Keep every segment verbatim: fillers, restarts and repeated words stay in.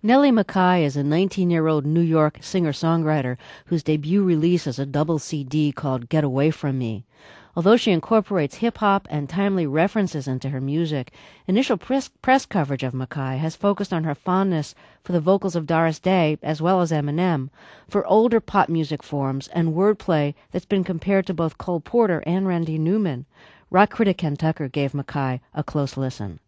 Nellie McKay is a nineteen-year-old New York singer-songwriter whose debut release is a double C D called Get Away From Me. Although she incorporates hip-hop and timely references into her music, initial press, press coverage of McKay has focused on her fondness for the vocals of Doris Day, as well as Eminem, for older pop music forms and wordplay that's been compared to both Cole Porter and Randy Newman. Rock critic Ken Tucker gave McKay a close listen.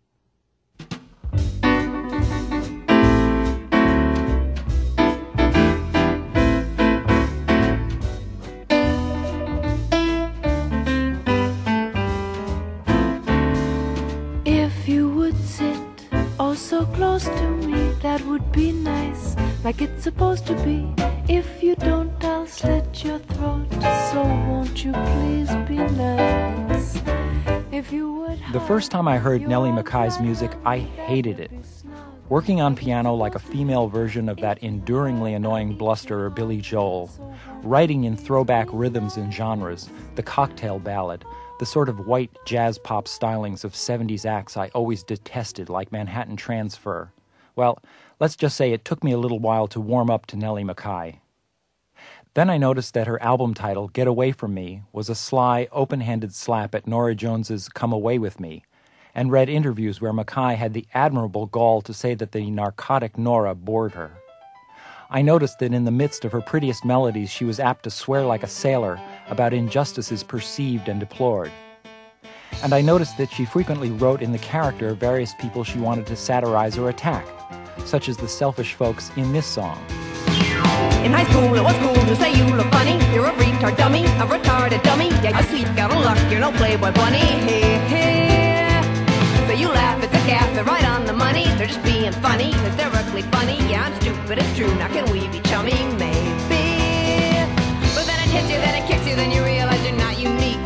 So close to me, that would be nice, like it's supposed to be. If you don't, I'll slit your throat, so won't you please be nice? If you would. The first time I heard Nellie McKay's music, I hated it. Working on piano like a female version of that enduringly annoying blusterer Billy Joel, writing in throwback rhythms and genres, the cocktail ballad, the sort of white jazz pop stylings of seventies acts I always detested, like Manhattan Transfer. Well, let's just say it took me a little while to warm up to Nellie McKay. Then I noticed that her album title, Get Away From Me, was a sly, open-handed slap at Norah Jones's Come Away With Me, and read interviews where McKay had the admirable gall to say that the narcotic Norah bored her. I noticed that in the midst of her prettiest melodies, she was apt to swear like a sailor about injustices perceived and deplored. And I noticed that she frequently wrote in the character of various people she wanted to satirize or attack, such as the selfish folks in this song. In high school, it was cool to say you look funny. You're a retard dummy, a retarded dummy. Yeah, you're sweet, got a luck, you're no Playboy bunny. Hey, hey. So you laugh, it's a gaff, they're right on the money. They're just being funny, hysterically funny. Yeah, I'm stupid, it's true, now can we be chummy? Maybe. But then it hits you, then it kicks you, then you realize you're not unique.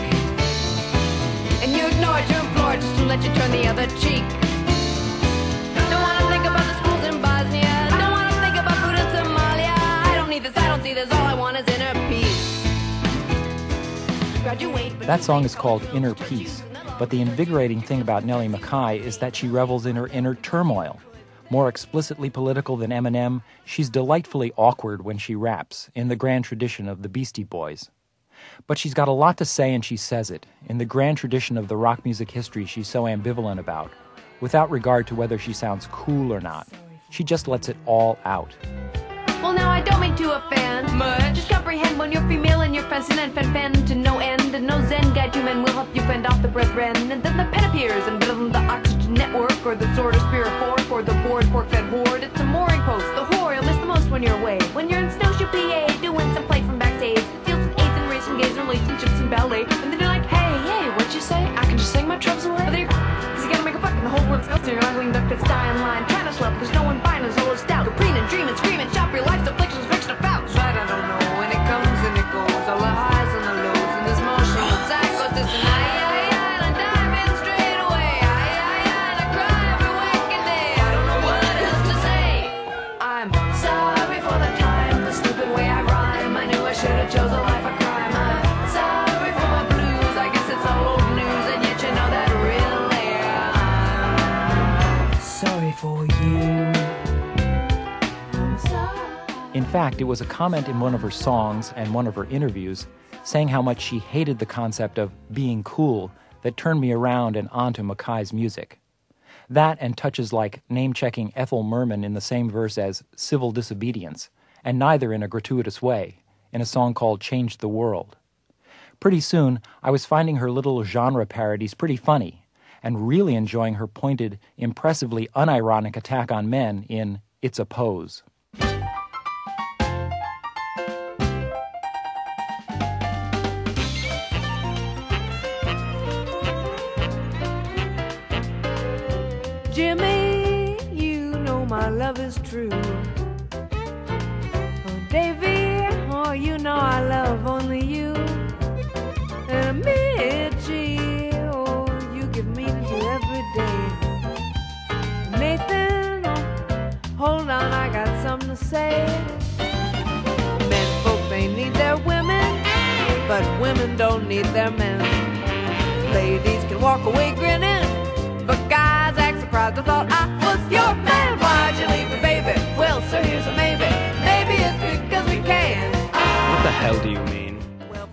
And you ignored your implored just to let you turn the other cheek. Don't wanna think about the schools in Bosnia. Don't wanna think about food in Somalia. I don't need this, I don't see this, all I want is inner peace. Graduate, but that song is called Inner Peace. But the invigorating thing about Nellie McKay is that she revels in her inner turmoil. More explicitly political than Eminem, she's delightfully awkward when she raps, in the grand tradition of the Beastie Boys. But she's got a lot to say and she says it, in the grand tradition of the rock music history she's so ambivalent about, without regard to whether she sounds cool or not. She just lets it all out. Well, now I don't mean to offend, but just comprehend when you're female and you're fencing and fen fen to no end, and no Zen guide to men will help you fend off the brethren. And then the pen appears and build them the oxygen network, or the sword or spear or fork, or the board pork fed horde. It's a mooring post, the whore you'll miss the most when you're away. When you're in Snowshoe, P A, doing some play from backstage, fields with AIDS and race and gays and relationships and ballet. And then you're like, hey, hey, what'd you say? I can just sing my troubles away. But then you're cause you gotta make a buck and the whole world's filtering. You're ugly duck that's dying line, trying to slap, there's no one buying us all stout. You're preening, dreaming, screaming, shop your life's afflictions, fixed to fout. But I don't know when it comes and it goes, all the highs and the lows, and this motion of psychosis and I, I, I, and I'm diving straight away. I, I, I, and I cry every waking day. I don't know what else to say. I'm sorry for the time, the stupid way I rhyme. I knew I should have chose a life of crime. I'm sorry for my blues, I guess it's all old news, and yet you know that really I'm sorry for you. In fact, it was a comment in one of her songs and one of her interviews saying how much she hated the concept of being cool that turned me around and onto McKay's music. That and touches like name-checking Ethel Merman in the same verse as civil disobedience, and neither in a gratuitous way, in a song called Change the World. Pretty soon, I was finding her little genre parodies pretty funny, and really enjoying her pointed, impressively unironic attack on men in It's a Pose. Jimmy, you know my love is true. Oh, Davy, oh, you know I love only you. And Mitchie, oh, you give meaning to every day. Nathan, oh, hold on, I got something to say. Men folk, they need their women, but women don't need their men. Ladies can walk away grinning, but guys act surprised. I thought I was your man. Why'd you leave me, baby? Well,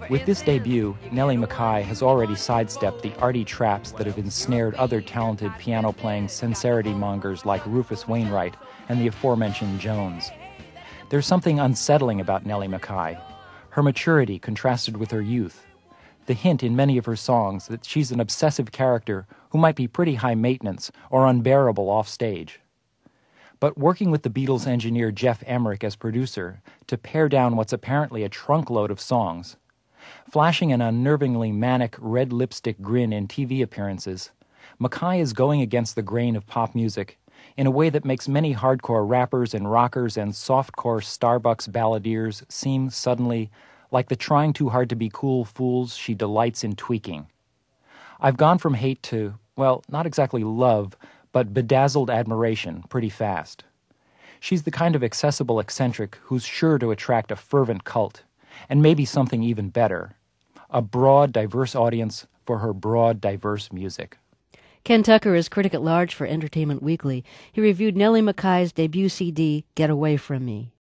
With this debut, Nellie McKay has already sidestepped the arty traps that have ensnared other talented piano-playing sincerity mongers like Rufus Wainwright and the aforementioned Jones. There's something unsettling about Nellie McKay, her maturity contrasted with her youth, the hint in many of her songs that she's an obsessive character who might be pretty high maintenance or unbearable off stage. But working with the Beatles engineer Geoff Emerick as producer to pare down what's apparently a trunkload of songs, flashing an unnervingly manic red lipstick grin in T V appearances, McKay is going against the grain of pop music in a way that makes many hardcore rappers and rockers and softcore Starbucks balladeers seem suddenly like the trying too hard to be cool fools she delights in tweaking. I've gone from hate to, well, not exactly love, but bedazzled admiration pretty fast. She's the kind of accessible eccentric who's sure to attract a fervent cult, and maybe something even better, a broad, diverse audience for her broad, diverse music. Ken Tucker is critic at large for Entertainment Weekly. He reviewed Nellie McKay's debut C D, Get Away From Me.